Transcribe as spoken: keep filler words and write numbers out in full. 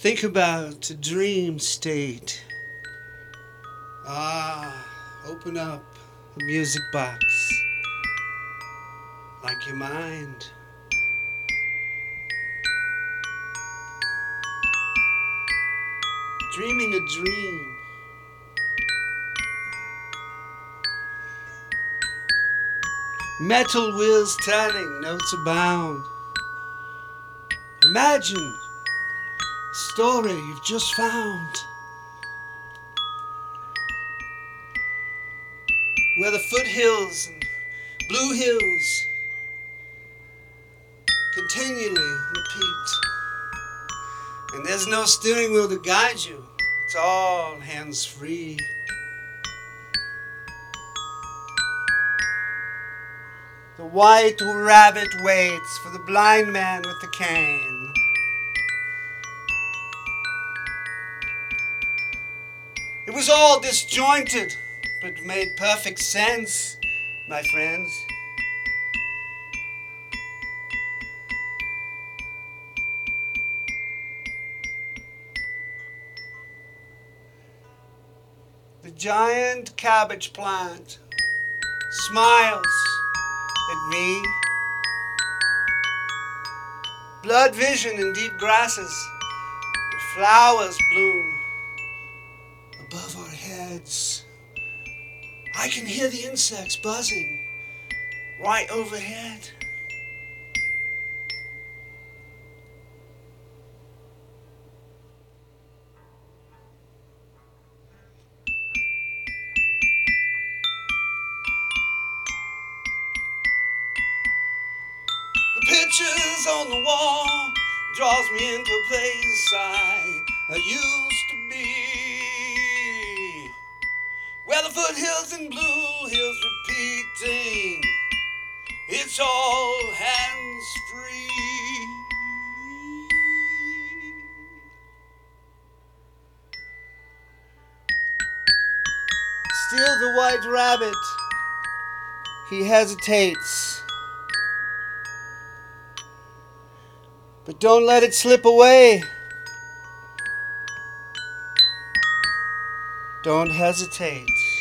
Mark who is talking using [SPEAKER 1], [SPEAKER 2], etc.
[SPEAKER 1] Think about a dream state. Ah, open up a music box like your mind. Dreaming a dream. Metal wheels turning, notes abound. Imagine a story you've just found, where the foothills and blue hills continually repeat, and there's no steering wheel to guide you. It's all hands free. The white rabbit waits for the blind man with the cane. It was all disjointed, but made perfect sense, my friends. The giant cabbage plant smiles at me. Blood vision in deep grasses, the flowers bloom above our heads. I can hear the insects buzzing right overhead. The pictures on the wall draws me into a place I, I used to be, where the foothills and blue hills repeating, it's all hands free. Still the white rabbit, he hesitates. But don't let it slip away. Don't hesitate.